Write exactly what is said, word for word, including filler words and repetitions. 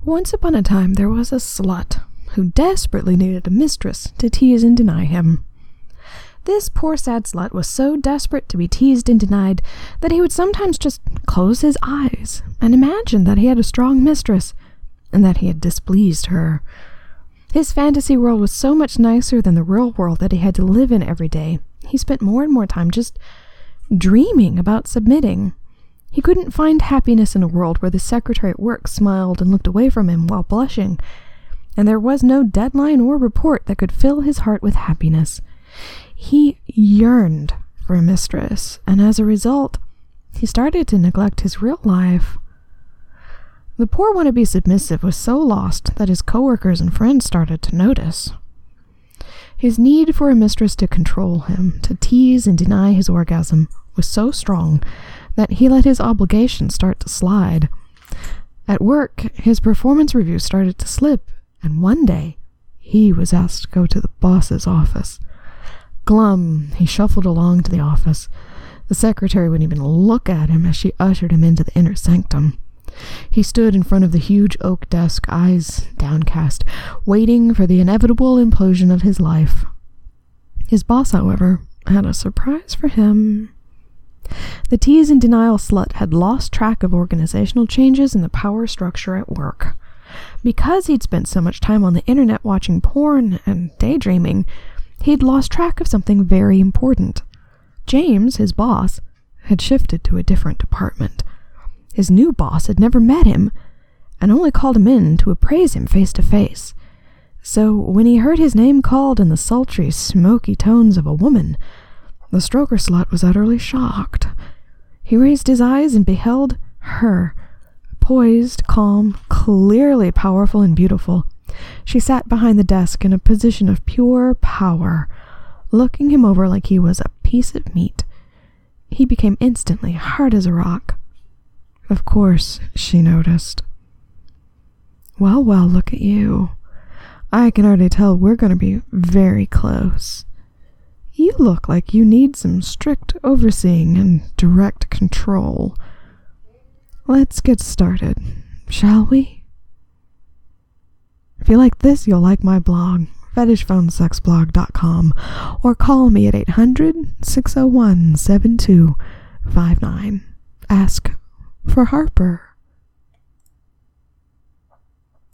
Once upon a time, there was a slut who desperately needed a mistress to tease and deny him. This poor sad slut was so desperate to be teased and denied that he would sometimes just close his eyes and imagine that he had a strong mistress and that he had displeased her. His fantasy world was so much nicer than the real world that he had to live in every day. He spent more and more time just dreaming about submitting. He couldn't find happiness in a world where the secretary at work smiled and looked away from him while blushing, and there was no deadline or report that could fill his heart with happiness. He yearned for a mistress, and as a result, he started to neglect his real life. The poor wannabe submissive was so lost that his coworkers and friends started to notice. His need for a mistress to control him, to tease and deny his orgasm, was so strong that he let his obligations start to slide. At work, his performance review started to slip, and one day, he was asked to go to the boss's office. Glum, he shuffled along to the office. The secretary wouldn't even look at him as she ushered him into the inner sanctum. He stood in front of the huge oak desk, eyes downcast, waiting for the inevitable implosion of his life. His boss, however, had a surprise for him. The tease and denial slut had lost track of organizational changes in the power structure at work. Because he'd spent so much time on the internet watching porn and daydreaming, he'd lost track of something very important. James, his boss, had shifted to a different department. His new boss had never met him, and only called him in to appraise him face to face. So when he heard his name called in the sultry, smoky tones of a woman, the stroker slut was utterly shocked. He raised his eyes and beheld her, poised, calm, clearly powerful and beautiful. She sat behind the desk in a position of pure power, looking him over like he was a piece of meat. He became instantly hard as a rock. Of course, she noticed. Well, well, look at you. I can already tell we're going to be very close. You look like you need some strict overseeing and direct control. Let's get started, shall we? If you like this, you'll like my blog, fetish phone sex blog dot com, or call me at eight hundred, six oh one, seven two five nine. Ask for Harper.